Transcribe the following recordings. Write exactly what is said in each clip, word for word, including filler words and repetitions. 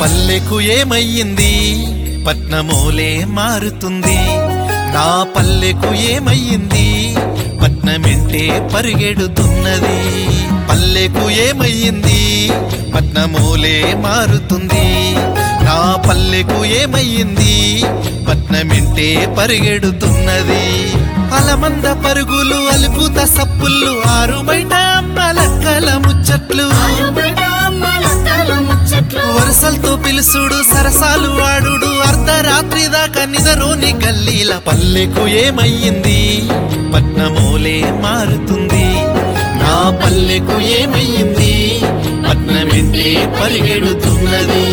పల్లెకు ఏమయ్యింది పట్నమోలే మారుతుంది నా పల్లెకు ఏమయ్యింది పట్నమెంటే పరిగెడుతున్నది పల్లెకు ఏమయ్యింది పట్నమోలే మారుతుంది నా పల్లెకు ఏమయ్యింది పట్నమెంటే పరిగెడుతున్నది అలమంద పరుగులు అలుపుత సప్పుళ్ళు ఆరు బయట అమ్మలక్కల ముచ్చట్లు వరసలతో పిలుసుడు సరసాలు వాడుడు అర్ధరాత్రి దాకా నిదరోని గల్లీల పల్లెకు ఏమయ్యింది పట్నమోలే మారుతుంది నా పల్లెకు ఏమయ్యింది పట్నమెంటే పరిగెడుతున్నది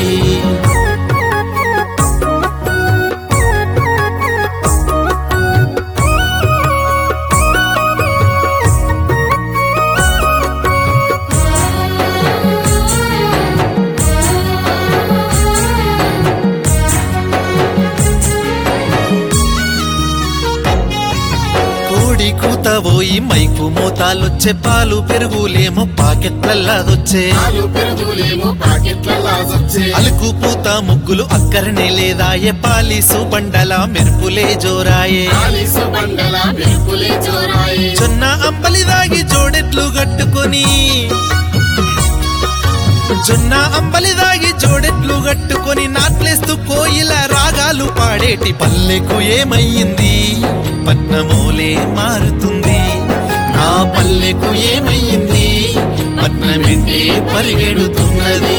కూతవోయి మైకు మోతాలొచ్చే పాలు పెరుగులేమో పాకెట్లల్లాదొచ్చే అలుకు పూత ముగ్గులు అక్కరనే లేదాయే పాలీసు బండల మెరుపులే జోరాయే జొన్న అంబలి దాగి జోడెట్లు గట్టుకొని జొన్న అంబలి దాగి జోడెట్లు గట్టుకొని నాట్లేస్తూ కోయిల రాగాలు పాడేటి పల్లెకు ఏమయ్యింది పట్నమోలే మారుతుంది నా పల్లెకు ఏమయ్యింది పట్నమెంటే పరిగెడుతున్నది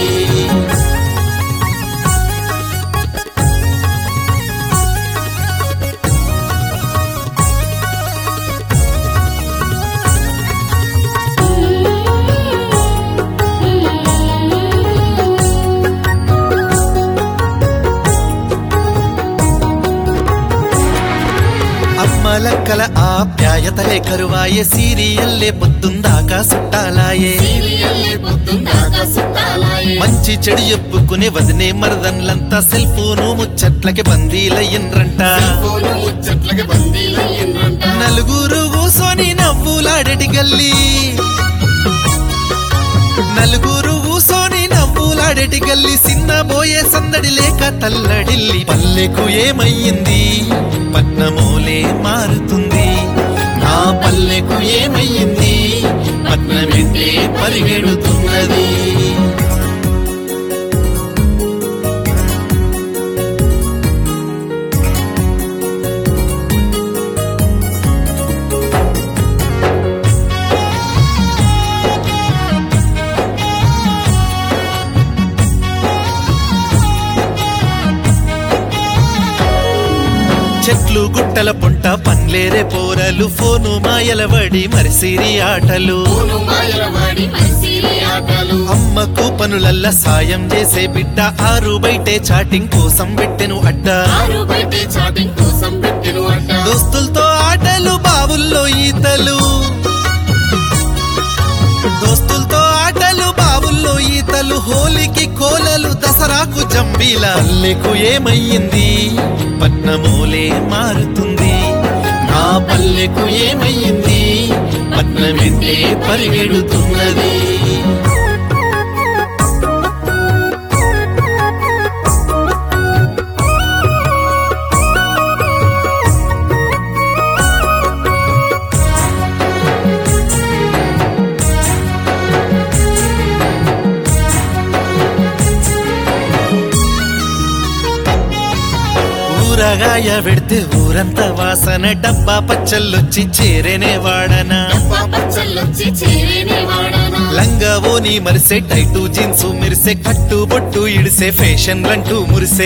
అమ్మలక్కల ఆప్యాయతలే కరువాయే సీరియల్లే పొద్దుందాకా సుట్టాలాయే మంచి చెడు చెప్పుకునే వదినే మరదన్లంతా సెల్ ఫోను ముచ్చట్లకి బందీలయ్యిండ్రంట నలుగురు కూసోని నవ్వులాడటి గల్లి నలుగురు కూసోని నవ్వులాడటి గల్లి సిన్నబోయే సందడి లేక తల్లడిల్లి పల్లెకు ఏమయ్యింది పట్నమోలే మారుతుంది నా పల్లెకు ఏమయ్యింది పట్నమెంటే పరిగెడుతున్నది చెట్లు గుట్టల పొంట పన్లేరే పోరలు ఫోను మాయలవడి మరిసిరి ఆటలు అమ్మకు పనులల్ల సాయం చేసే బిడ్డ ఆరు బయటే చాటింగ్ కోసం పెట్టెను అడ్డ దోస్తులతో ఆటలు బావుల్లో ఈతలు దోస్తులతో ఆటలు బావుల్లో ఈతలు హోలీకి కోలలు దసరాకు జంబీల పల్లెకు ఏమయ్యింది పట్నమోలే మారుతుంది నా పల్లెకు ఏమయ్యింది పట్నమెంటే పరిగెడుతున్నది ఊరగాయ పెడితే ఊరంతా వాసన డబ్బా పచ్చళ్ళొచ్చి చేరేనే వాడనా లంగా ఓని మరిసే టైటు జీన్సు మిరిసే కట్టు బొట్టు ఇడిసే ఫ్యాషన్లంటూ మురిసే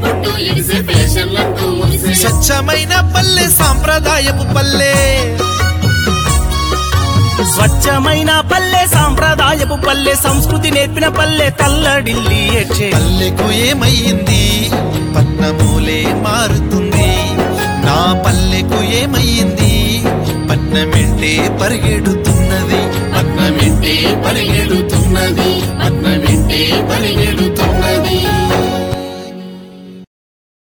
స్వచ్ఛమైన పల్లె సాంప్రదాయపు పల్లె స్వచ్ఛమైన పల్లె సాంప్రదాయపు పల్లె సంస్కృతి నేర్పిన పల్లె తల్లడిల్లి ఏడ్చే పల్లెకు ఏమయ్యింది పట్నమోలే మారుతుంది నా పల్లెకు ఏమయ్యింది పట్నమెంటే పరిగెడుతున్నది పట్నమెంటే పరిగెడుతున్నది పట్నమెంటే పరిగె